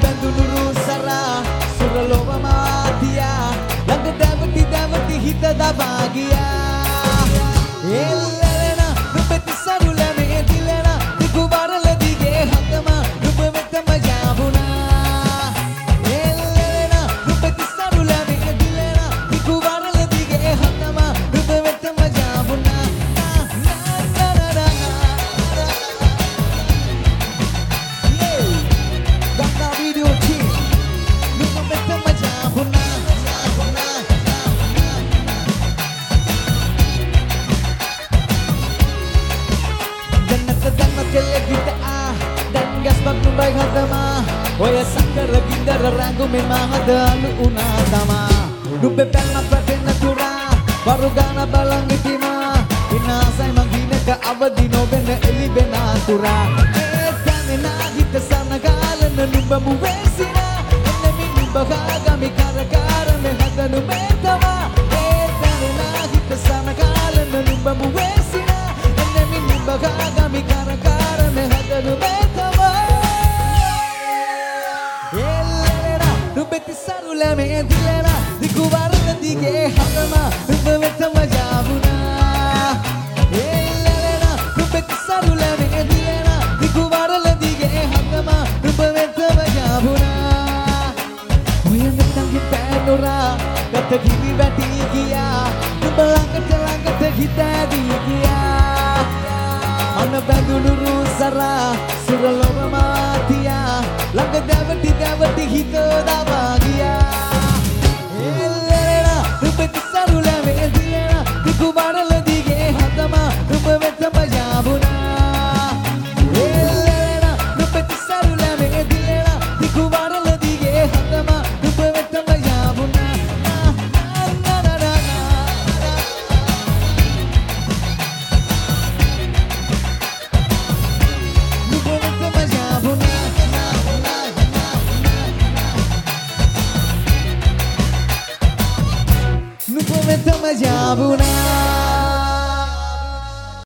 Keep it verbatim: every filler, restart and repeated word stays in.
බැඳුණු රුසරා සුරලොව මාතියා ළඟ දැවටි දැවටි හිත දබා ගියා එල්ලෙන නුඹට සරුලමේ දිලන දිගු බරල දිගේ හතම නුඹ වෙතම යාවුණා එල්ලෙන නුඹට සරුලමේ දිලන දිගු බරල දිගේ හතම නුඹ වෙතම යාවුණා baik hatama oya sakara gindara rangu me mahada alu una tama dubbe pelna patenna tura baru gana balang itima inasai mangine ka avadi no benna eli bena tura etane na hita sana galana numba muwesina enemi numba gami karakara me hadanu metama etane na hita sana galana numba muwesina enemi numba gami karakara me hadanu metama නුඹට සරුලමේ දිලන දිගු වරල දිගේ හතම නුඹ වෙතම යාවුණා එල්ලෙන නුඹට සරුලමේ දිලන දිගු වරල දිගේ හතම නුඹ වෙතම යාවුණා ඔය නැතන්ගේ පෑනොරා ගත කිවි වැටි ගියා නුඹ ළඟට ළඟට හිත ඇදී ගියා අන බැඳුණු රුසරා සුරලොව මාතියා ළඟ දැවටි දැවටි හිත දබා ගියා එල්ලෙන නුඹට සරුලමේ දිලන දිගු බරල දිගේ හතම නුඹ වෙතම යාවුණා එල්ලෙන නුඹට සරුලමේ දිලන දිගු බරල දිගේ හතම නුඹ වෙතම යාවුණා Ntama jabuna